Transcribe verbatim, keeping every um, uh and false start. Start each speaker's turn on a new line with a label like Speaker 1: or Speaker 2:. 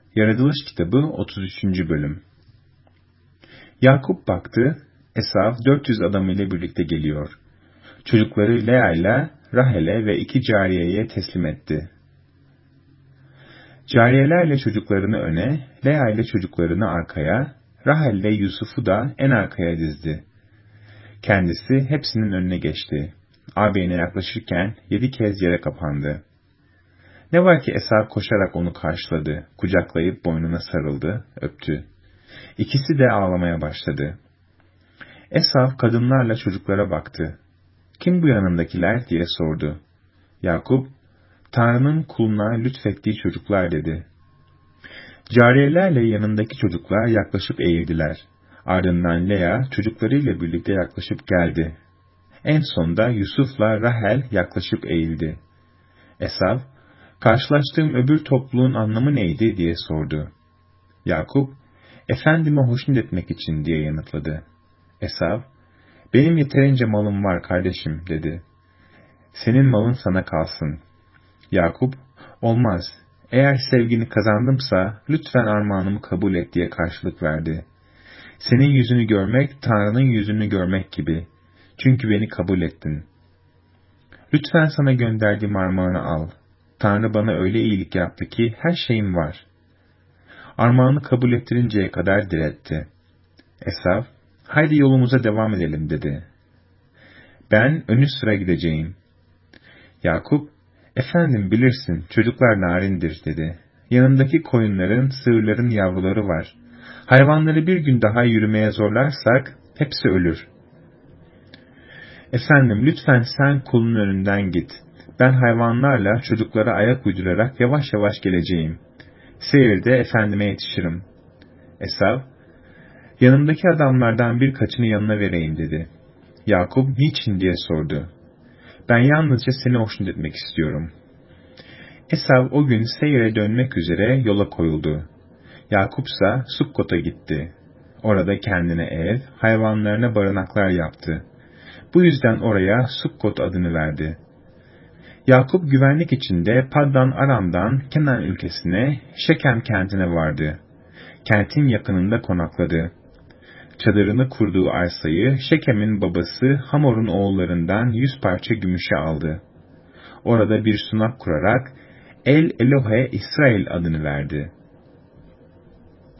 Speaker 1: Yaratılış kitabı otuz üçüncü bölüm. Yakup baktı, Esav dört yüz adamıyla birlikte geliyor. Çocukları Lea ile Rahel'e ve iki cariyeye teslim etti. Cariyelerle çocuklarını öne, Lea ile çocuklarını arkaya, Rahel ile Yusuf'u da en arkaya dizdi. Kendisi hepsinin önüne geçti. Ağabeyine yaklaşırken yedi kez yere kapandı. Ne var ki Esav koşarak onu karşıladı, kucaklayıp boynuna sarıldı, öptü. İkisi de ağlamaya başladı. Esav kadınlarla çocuklara baktı. Kim bu yanındakiler diye sordu. Yakup, Tanrı'nın kuluna lütfettiği çocuklar dedi. Cariyelerle yanındaki çocuklar yaklaşıp eğildiler. Ardından Lea çocuklarıyla birlikte yaklaşıp geldi. En sonda Yusuf'la Rahel yaklaşıp eğildi. Esav, karşılaştığım öbür topluluğun anlamı neydi diye sordu. Yakup, efendime hoşnut etmek için diye yanıtladı. Esav, benim yeterince malım var kardeşim dedi. Senin malın sana kalsın. Yakup, olmaz. Eğer sevgini kazandımsa lütfen armağanımı kabul et diye karşılık verdi. Senin yüzünü görmek Tanrı'nın yüzünü görmek gibi. Çünkü beni kabul ettin. Lütfen sana gönderdiğim armağanı al. Tanrı bana öyle iyilik yaptı ki her şeyim var. Armağanı kabul ettirinceye kadar diretti. Esav, haydi yolumuza devam edelim dedi. Ben önü sıra gideceğim. Yakup, efendim bilirsin çocuklar narindir dedi. Yanındaki koyunların, sığırların yavruları var. Hayvanları bir gün daha yürümeye zorlarsak hepsi ölür. Efendim lütfen sen kulun önünden git. Ben hayvanlarla çocuklara ayak uydurarak yavaş yavaş geleceğim. Seyirde efendime yetişirim. Esav, yanımdaki adamlardan birkaçını yanına vereyim dedi. Yakup niçin diye sordu. Ben yalnızca seni hoşnut etmek istiyorum. Esav o gün Seir'e dönmek üzere yola koyuldu. Yakupsa Sukkot'a gitti. Orada kendine ev, hayvanlarına barınaklar yaptı. Bu yüzden oraya Sukkot adını verdi. Yakup güvenlik içinde Paddan Aram'dan Kenan ülkesine, Şekem kentine vardı. Kentin yakınında konakladı. Çadırını kurduğu arsayı Şekem'in babası Hamor'un oğullarından yüz parça gümüşe aldı. Orada bir sunak kurarak El Elohe İsrail adını verdi.